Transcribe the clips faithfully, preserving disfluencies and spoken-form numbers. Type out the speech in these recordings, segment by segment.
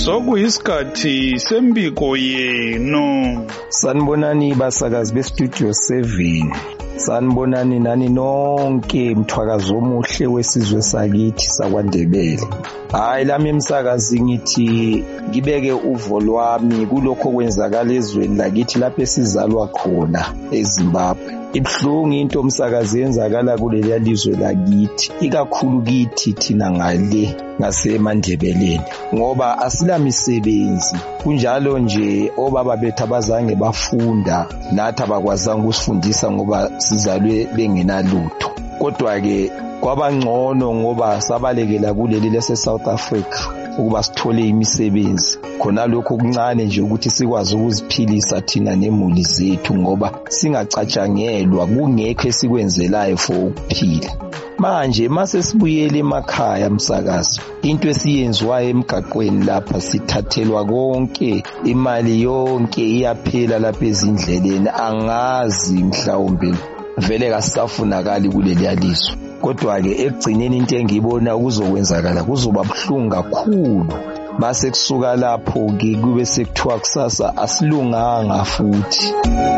Sokuyisikhathi sembiko yenu. Sanibonani basakazi bestudio seven. Sanibonani nani nonke mthwakazi omuhle wesizwe sakithi sakwaNdebele. Hayi lami emsakazi ngithi ngibeke uvo lwami kulokho kwenzakala ezweni lakithi lapho esizalwa khona eZimbabwe. Ibhlungu into umsakazi yenzakala kuleli lizwe lakithi, ikakhulu kithi thina ngale ngaseMandebeleni, ngoba asila misebenzi. Kunjalo nje obaba bethu abazange bafunda, nathi abakwazanga ukusifundisa ngoba sizalwe bengenalutho. Kodwa ke kwabangcono ngoba sabalekela kuleli lase South Africa ukuba sithole imisebenzi. Khona lokho kuncane nje ukuthi sikwazi ukuziphilisa thina nemuli zethu, ngoba singacatshangelwa kungekho esikwenzelayo for ukuphila. Manje mase sibuyele emakhaya msakazi, into esiyenziwayo emgaqweni lapha sithathelwa konke, imali yonke iyaphela lapha ezindleleni. Angazi mhlawumbe vele kasisafunakali kuleli alizwe. Kodwa ke ekugcineni into engiyibona kuzokwenzakala kuzoba buhlungu kakhulu. Mase kusuka lapho ke kube sekuthiwa kusasa asilunganga futhi.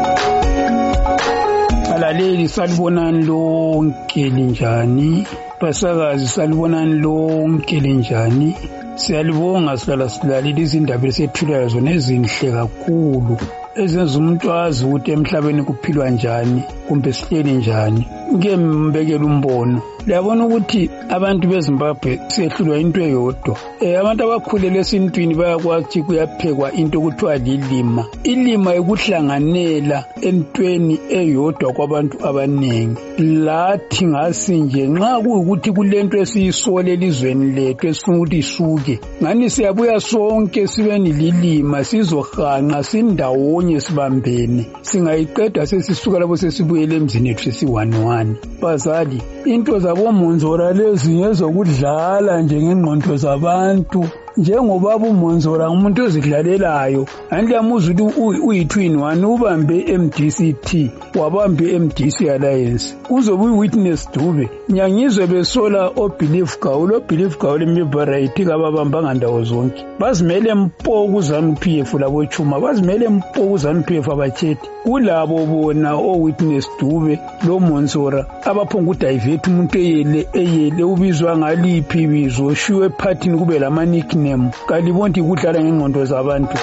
Alaleli salibonani lonke linjani, basakazi salibonani lonke linjani. Siyalibonga silala silalile izindaba esethulayo zona ezinhle kakhulu, ezenza umuntu azi ukuthi emhlabeni kuphilwa njani kumbe sihleli njani. Ngeke mbekele umbono. Liyabona ukuthi abantu beZimbabwe sehlulwa into eyodwa. Eh abantu abakhulele esintwini bayakwazi kuyaphekwa into kuthiwa lilima. Ilima ekuhlanganela entweni eyodwa kwabantu abanengi. Lathi ngasi nje nxa kuyikuthi kulento esiyisole elizweni lethu esifuna ukuthi isuke, ngani siyabuya sonke sibeni lilima sizohanqa sindawonye sibambene. Singayiqeda sesisuka lapho sesibuyele emzini ethu sesiwani wani. Bazali, into zabomonzora lezi ngezokudlala nje ngengqondo zabantu. Njengoba umonzora umuntu ozidlalelayo, andiyamuza ukuthi uyithwini wani ubambe M D C T wabambe M D C Alliance uzobe uwitness Dube. Nyangizwe besola obelief Gawulo obelief Gawulo imibaright kababamba ngandawo zonke. Bazimele mpo kuzanu P F labo chuma, bazimele mpo kuzanu P F abachethi. Kulabo bona o witness Dube lo monzora abaphonga udivert umuntu eyele eyele ubizwa ngaliphi ibizo shiwe party kube lama nickname. Kalibonti kudlala ngengqondo zabantu.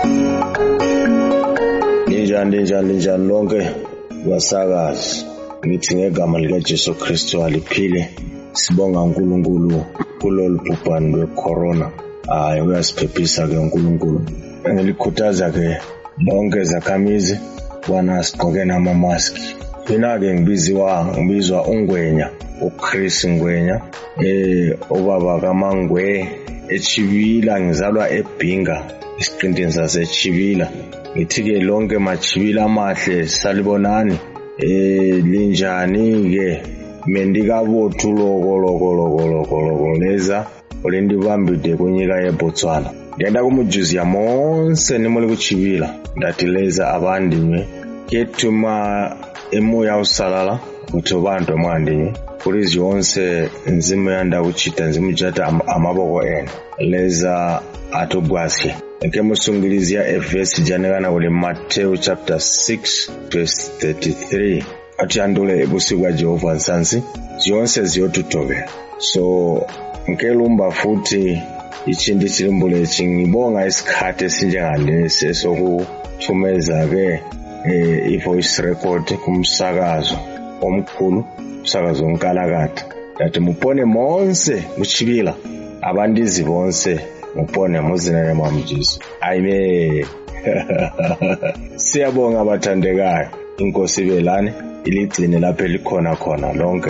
Linjani linjani linjani lonke basakazi, ngithi ngegama lika Jesu Kristu aliphile. Sibonga uNkulunkulu kulolu bhubhane lwecorona. Hayi uyasiphephisa ke uNkulunkulu. Ngilikhuthaza ke bonke zakhamizi bana sigqoke nama mask. Mina ke ngibiziwa ngibizwa uNgwenya, uChris Ngwenya, eh obaba kaMangwe eChibila, ngizalwa eBhinga isiqintini saseChibila. Ngithi ke lonke maChibila amahle salibonani. Eh linjani ke mendika bothu loko loko loko loko loko leza olindi bambide kunyika yeBotswana. Ngenda kumujuzia monse nimole kuChibila ndathi leza abandime ketuma emoya usalala ukuthi abantu amandinye police yonse nzima yanda kuchita nzima jata amaboko ena leza atobwasi nkemusungilizia evesi janekana kule Matthew chapter six verse thirty-three ati andule ebusiku wa Jehova nsansi yonse ziyotutobe. So nkelumba futhi ichindi chilimbule chingibonga isikhathi esinjengalesi esokuthumeza ke eh i-voice record kumsakazo omkhulu, umsakazo onkalakatha. Dathi mupone monse kuChibila abandizi bonse mupone muzinene mamjesu. Ayime. Siyabonga abathandekayo. Inkosi belane iligcine lapha elikhona khona lonke.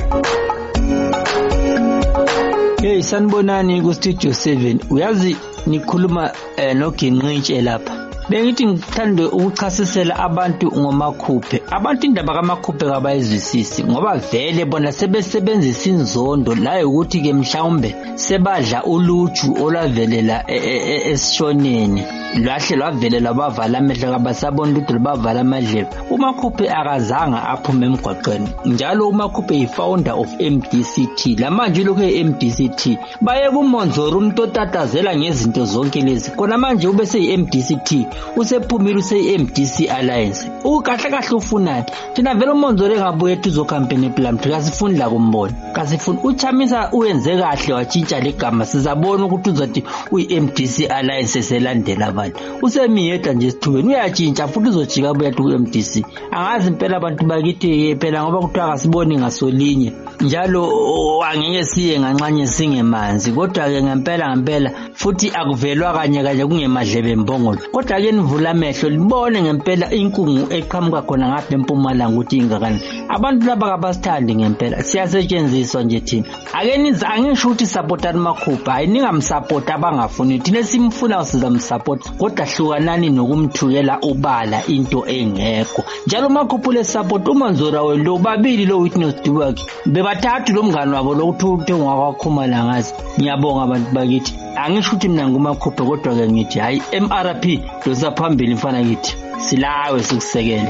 Hey sanibonani ku Studio seven. Uyazi nikhuluma eh, noGenqintshe lapha. Bengithi ngithande ukuchasisela abantu ngomakhuphe. abantu indaba kaMakhuphe kabayizwisisi ngoba vele bona sebesebenzisa inzondo la ukuthi ke mhlawumbe sebadla uluju olwavelela esishoneni lwahle lwavelela bavala amehlo kabasabona ukuthi bavala amadlebe. uMakhuphe akazange aphume emgwaqweni njalo uMakhuphe yi-founder of M D C T. La manje lokho e-M D C T baye kuMonzoro umuntu otatazela ngezinto zonke lezi kona manje ube seyi-M D C T usephumile useyi-M D C Alliance. Ukahle kahle ufunani thina vele uMonzoro engabuye tuzo campaign plan kasifuni la kumbona kasifuni uChamisa uyenze kahle watshintsha legama sizabona ukuthi uzothi uyi-M D C Alliance selandela abantu usemiyeda nje sithubeni uyatshintsha futhi uzojika buya ku-M D C. Angazi impela abantu bakithi phela ngoba kuthiwa akasiboni ngasolinye njalo angeke siye nganxanye singemanzi kodwa ke ngempela ngempela futhi akuvelwa kanye kanye kungemadlebe mbongolo kodwa ke nivula amehlo libone ngempela inkungu eqhamuka khona ngapha eMpumalanga ukuthi ingakani. Abantu laba kabasithandi ngempela siyasetshenziswa nje thina ake niza angisho ukuthi supportani Makhuphe hayi ningamsupport abangafuni thina simfuna sizamsupport kodwa hlukanani nokumthukela ubala into engekho njalo Makhuphe le support uMonzora welo babili lo witness Dubaki bebathathu lo mngani wabo lokuthi uthe ngakwakhumala ngazi. Ngiyabonga abantu bakithi angisho ukuthi mina nguMakhuphe kodwa ke ngithi hayi M R P dosa phambili mfana kithi silawe sikusekele.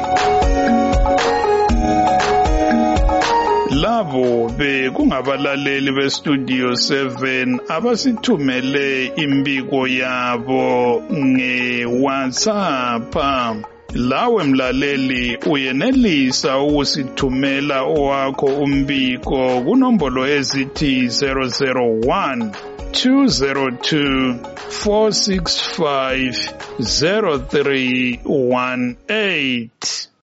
Labo bekungabalaleli beStudio seven abasithumele imbiko yabo ngeWhatsApp. Lawe mlaleli uyenelisa ukusithumela owakho umbiko kunombolo ezithi zero zero one two zero two four six five zero three one eight.